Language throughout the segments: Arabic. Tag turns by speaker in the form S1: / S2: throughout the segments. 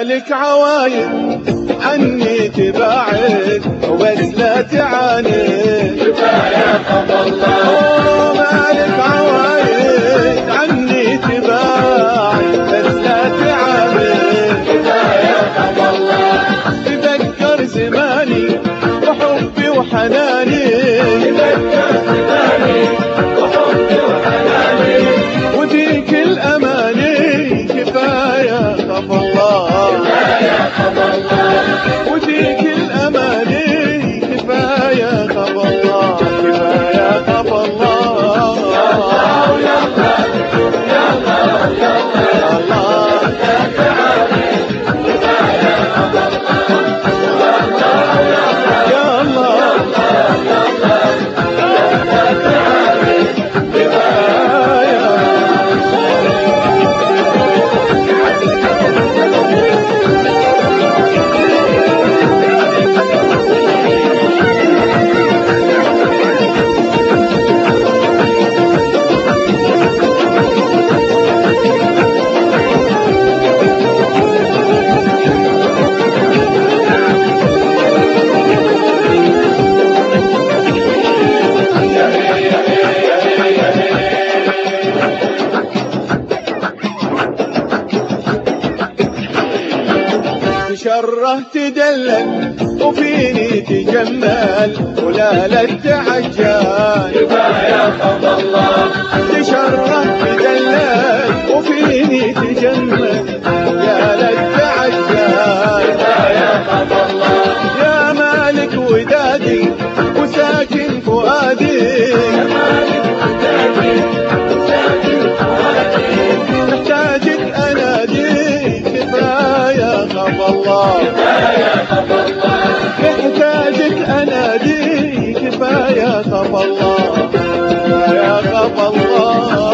S1: مالك عوايد عني تباعد وبس لا تعاند.
S2: كفاية خف الله
S1: مالك عوايد عني تباعد بس لا تعاند.
S2: كفاية خف الله
S1: تذكر زماني وحبي وحناني.
S2: تذكر زماني وحبي وحناني
S1: وديك الأماني كفاية خف الله.
S2: كفاية خف الله
S1: وديك الأماني كفاية خف الله. كفاية خف الله.
S2: يا الله يا الله يا الله لا تعاني. كفاية خف الله
S1: يا الله
S2: لا تعاني.
S1: تشره تدلل وفيني تجمل ولا لا تعجل.
S2: كفاية خف الله
S1: تشره تدلل وفيني تجمل يا لا تعجل.
S2: كفاية خف الله
S1: يا مالك ودادي وساكن فؤادي. محتاجك انادي. كفاية خف الله.
S2: كفاية خف الله
S1: محتاجك انادي. كفاية خف الله. كفاية خف الله.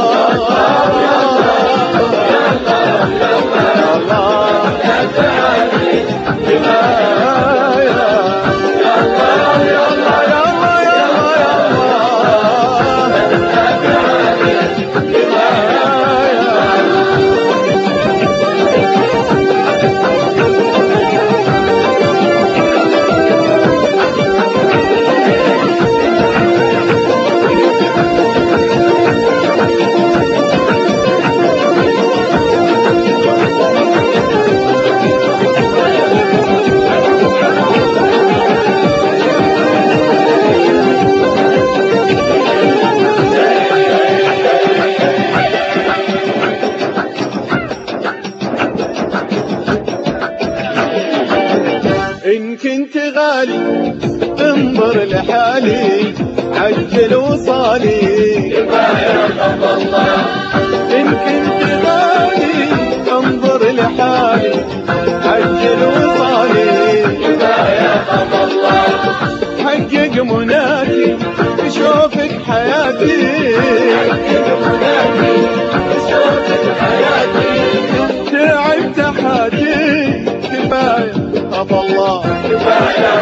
S1: إن كنت غالي انظر لحالي عجل وصالي.
S2: كفاية خف الله
S1: إن كنت غالي انظر لحالي عجل وصالي.
S2: كفاية خف الله
S1: حقق مناكي شوفك حياتي.
S2: شوفك حياتي.
S1: تعبت حياتي. كفاية خف الله.
S2: كفاية